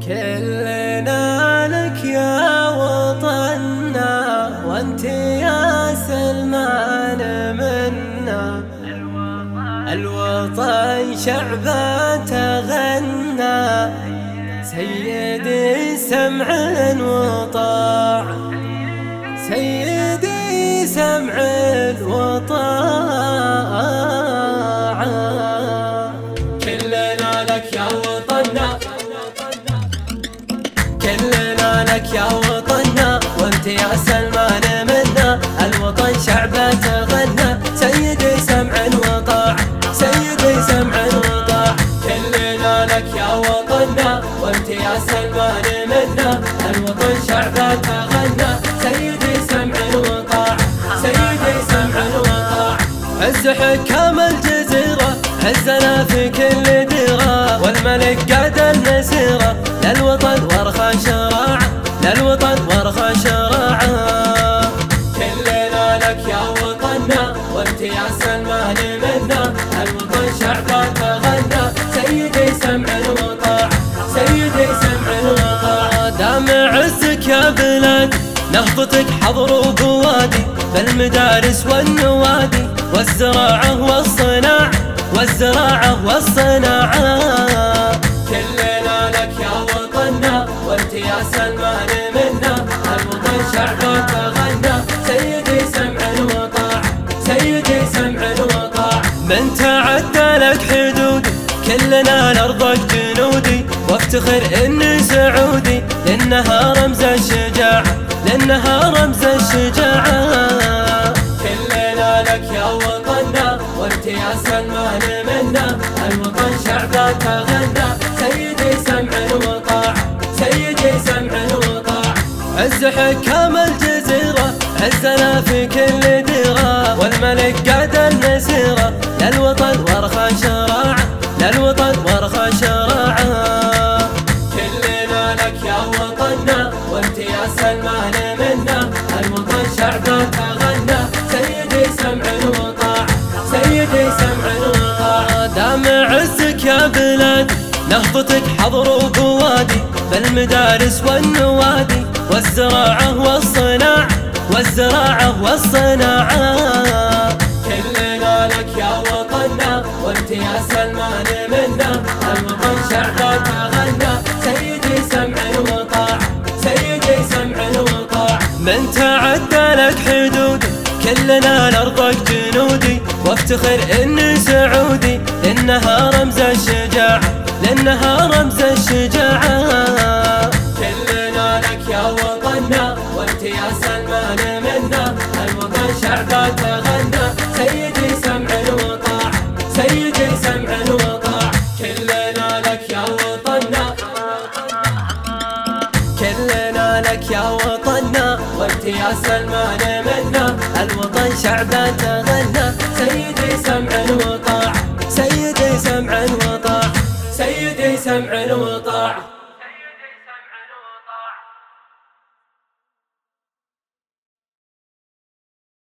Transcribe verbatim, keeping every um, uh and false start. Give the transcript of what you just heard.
كلنا لك يا وطننا، وانت يا سلمان منا. الوطن شعبه تغنى، سيدي سمع وطاع، سيدي سمع وطاع. كلنا لك يا وطننا، كلنا لك يا وطننا، وانت يا سلمان منا. الوطن شعبه تغنى، سيدي سمع وطاع، سيدي سمع وطاع. كلنا لك يا وطننا، وانت يا سلمان منا. الوطن شعبه تغنى، سيدي سمع وطاع، سيدي سمع وطاع. عز حكام الجزيرة، عزنا في كل ديرة، والملك قاد المسيرة للوطن وارخى شراعة، للوطن وارخى شراعة. كلنا لك يا وطننا، وانت يا سلمان منا. الوطن شعبه تغنى، سيدي سمع وطاع، سيدي سمع وطاع. دام عزك يا بلاد، نهضتك حضر وبوادي، بالمدارس والنوادي، والزراعة والصناعة، والزراعة والصناعة. كلنا لك يا وطننا، وانت يا سلمان منا. الوطن شعبه تغنى، سيدي سمع وطاع، سيدي سمع وطاع. من تعدى لك حدودي، كلنا لأرضك جنودي، وافتخر اني سعودي، لانها رمز الشجاعة، لانها رمز الشجاعة. كلنا لك يا وطننا، وانت يا سلمان منا. الوطن شعبه تغنى، سيدي سمع وطاع، سيدي سمع وطاع. عز حكام الجزيرة، عزنا في كل ديرة، والملك قاد المسيرة للوطن وارخى شراعة، للوطن وارخى شراعة. كلنا لك يا وطننا، وانت يا سلمان منا. الوطن شعبه تغنى، سيدي سمع وطاع، سيدي سمع وطاع. دام عزك يا بلاد، نهضتك حضر وبوادي، بالمدارس والنوادي، والزراعة والصناعة، والزراعة والصناعة. كلنا لك يا وطننا، وانت يا سلمان منا. الوطن شعبه تغنى، سيدي سمع وطاع، سيدي سمع وطاع. من تعدى لك حدودي، كلنا لأرضك جنودي، وافتخر اني سعودي، لانها رمز الشجاعة، لانها رمز الشجاعة. كلنا لك يا وطننا، وانت يا سلمان منا. الوطن شعبه تغنى، سيدي سمع وطاع، سيدي سمع وطاع. كلنا لك يا وطننا، كلنا لك يا وطننا، وانت يا سلمان منا. الوطن شعبه تغنى، سيدي سمع وطاع.